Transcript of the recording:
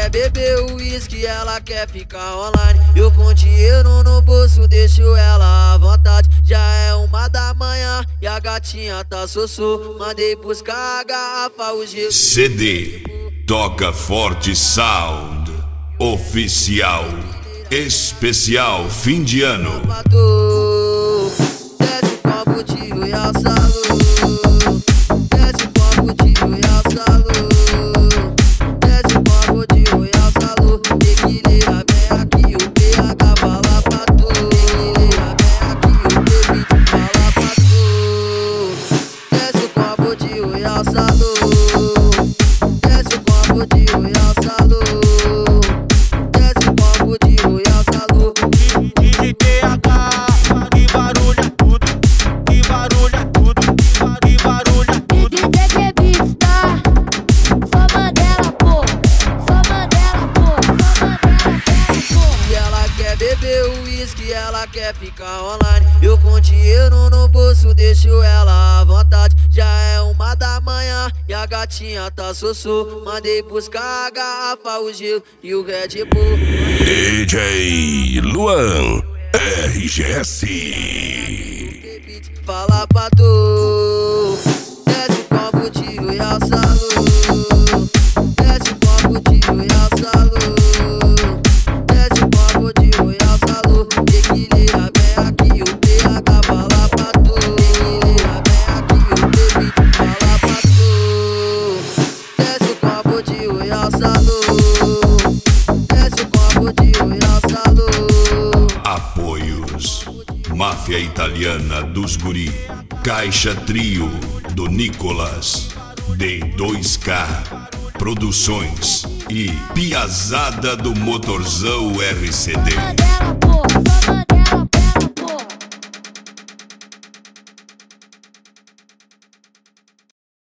quer beber uísque, ela quer ficar online. Eu com dinheiro no bolso deixo ela à vontade. Já é 1 da manhã e a gatinha tá sossô. Mandei buscar a garrafa, o gelo. CD Toca Forte Sound Oficial Especial Fim de Ano. Desce o copo de Royal Salud. Desce o copo de Royal Salud. Desce o copo de Royal Salud. Tequila vem aqui, o PH fala pra tu. Tequila vem aqui, o baby fala pra tu. Desce o copo de Royal Salud. Desce o copo de Royal Salud. Desce o copo de Royal Salud. DJ TH, que barulha tudo, que barulha tudo, que barulha tudo. DJ Beats, tá? Só Mandela, pô. Só Mandela, pô. Só Mandela, pô. E ela quer beber uísque, ela quer ficar online. Eu com dinheiro no bolso deixo ela à vontade. Já é 1 da manhã e a gatinha tá sossô. Mandei buscar a garrafa, o gelo e o Red Bull. DJ Luan RGS. Fala pra tu. Desce o copo de Royal Salud. Desce o copo de Royal Salud. Desce o copo de Royal Salud. Tequila vem aqui, o PH fala pra tu. Tequila vem aqui, o baby fala pra tu. Desce o copo de Royal Salud. Desce o copo de Royal Salud. Apoios: Máfia Italiana dos Guri, Caixa Trio do Nicolas, D2K Produções e Piazada do Motorzão RCD. Mandela, pô. Só Mandela.